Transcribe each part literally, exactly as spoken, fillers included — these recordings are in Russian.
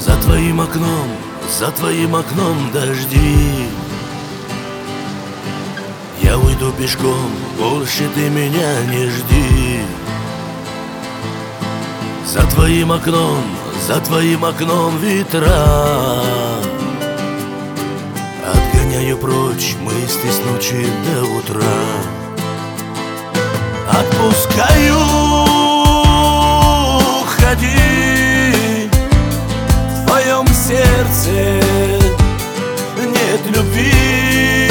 За твоим окном, за твоим окном дожди. Я уйду пешком, больше ты меня не жди. За твоим окном, за твоим окном ветра. Отгоняю прочь мысли с ночи до утра. Отпускаю, ходи, в твоем сердце нет любви.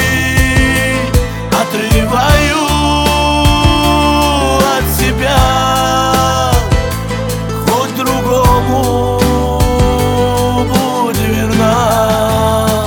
Отрываю от себя, хоть другому будь верна.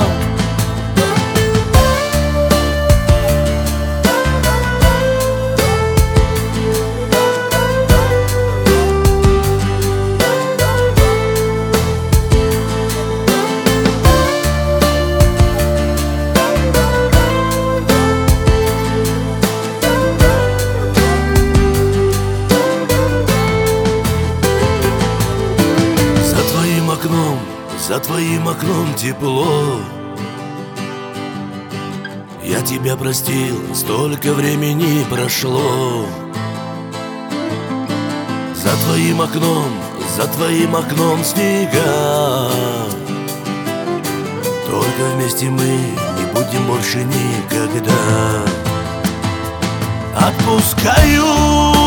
За твоим окном тепло. Я тебя простил, столько времени прошло. За твоим окном, за твоим окном снега. Только вместе мы не будем больше никогда. Отпускаю